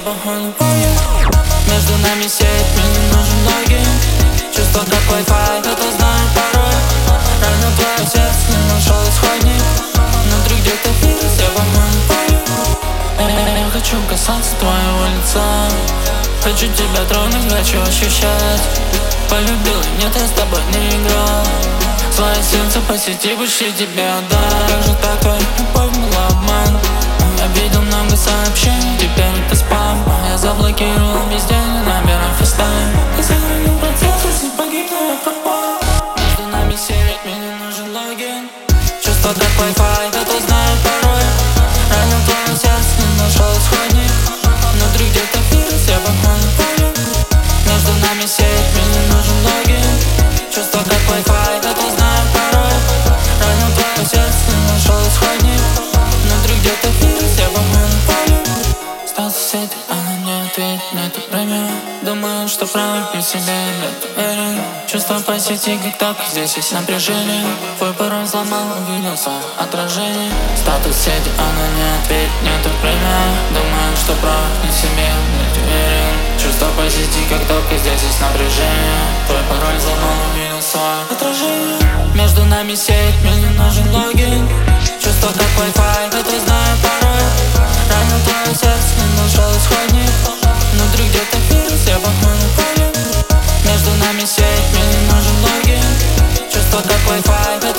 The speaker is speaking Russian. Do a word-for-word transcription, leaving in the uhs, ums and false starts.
похож на поле. Между нами сеть, мне не нужен логин. Чувство как Wi-Fi, это знаю порой. Ранил твое сердце, не нашел исходник. Внутри где-то вирус, я похож на поле. Я хочу касаться твоего лица. Хочу тебя тронуть, хочу ощущать. Полюбил, и нет, я с тобой не играл. Свое сердце по сети больше тебе отдать. Как же такая любовь была обман? Я видел много сообщений, теперь это спам. Я заблокировал везде, не набирай фейстайм. Я сохранил процесс, если погибну, я пропал. Между нами сеть, мне не нужен логин. Чувство как Wi-Fi, это знаю порой. Ранил твое сердце, не нашел исходник. Внутри где-то вирус, я похож на поле. Между нами сеть, мне не нужен логин. Чувство как Wi-Fi, это знаю порой. Ранил твое сердце, не нашел исходник. Внутри где-то вирус, я похож на поле. Стал соседей, она не ответит, нету время. Думаю, что прав, я себе нет уверен. Чувства по сети, как так, здесь есть напряжение. Твой пароль сломал, увидел свое отражение. Статус сети, она не ответит, нету время. Думаю, что прав, не себе нет уверен. Чувства по сети, как только здесь есть напряжение. Твой пароль сломал, увидел свое отражение. Между нами сеть, мне не нужен логин. Чувство как Wi-Fi, это знаю порой. Ранил твое сердце, не нашел исходник. Внутри где-то вирус, я похож на поле. Между нами сеть, мне не нужен логин. Чувство как Wi-Fi.